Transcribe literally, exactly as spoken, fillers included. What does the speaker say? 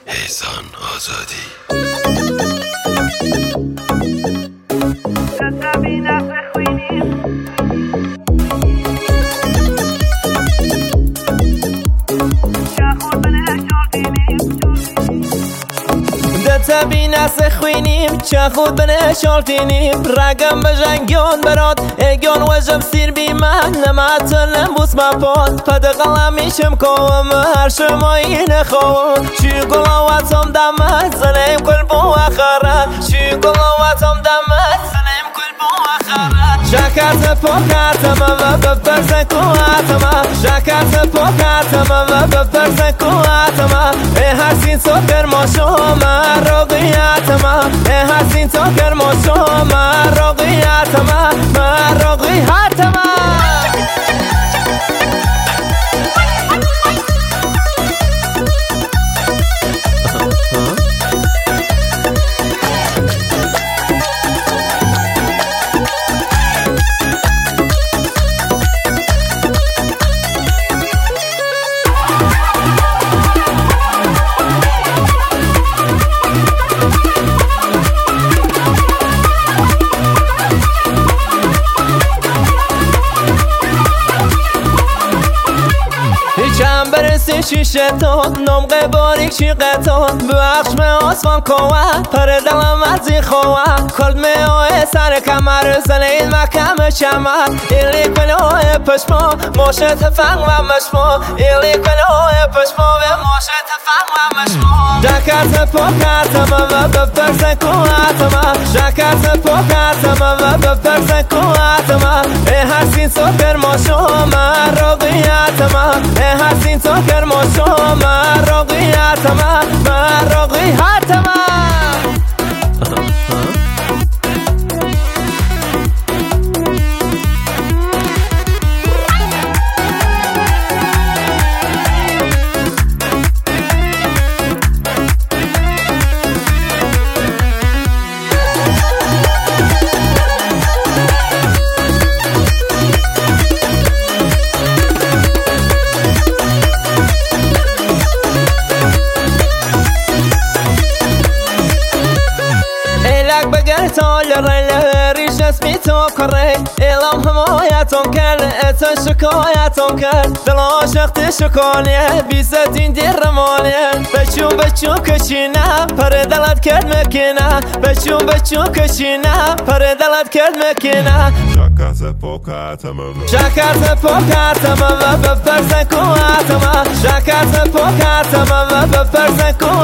احسان آزادی. تبی نسه خوینیم چه خود بنشالتینیم رگم بجنگیان برات ایگان وجب سیر بی من نمتلم بوس مپاد پد قلمیشم کوم هر شمایی نخوام چی گلاواتم دمت زنیم کل بو آخرت چی گلاواتم دمت زنیم کل بو آخرت شکرت پاکرتم و بپرسن کواتم شکرت پاکرتم و بپرسن کواتم ای هر سین سوکر ماشوم راقیاتما ای هر سین سوکر ماشوم راقیاتما راقیاتما چند برسی شیشتون نمقه باریک شیقتون بخش می آسفان کوه پر دلم ازی خواه کلد می آه سر کمر زنید مکم شمر ایلی کنوه پشما موشه تفنگ و مشما ایلی کنوه پشما و موشه تفنگ و مشما شکرت پاکرتم و بپرسن کواتم شکرت پاکرتم و بپرسن کواتم ای هر سین سوکر ماشوم راقیاتم ای هر سین سوکر ماشوم راقیاتم راقیاتم بگر تال ریل ریش اسمی تو کره اعلام حمایتون کرد اتن شکایتون کرد دل عاشق شکانیه بیزدین دیر رمانیه بچون بچون کشینه پر دلت کرد مکنه بچون بچون کشینه پر دلت کرد مکنه شکرت پاکرتم شکرت پاکرتم و بپرسن کواتم شکرت پاکرتم و بپرسن کواتم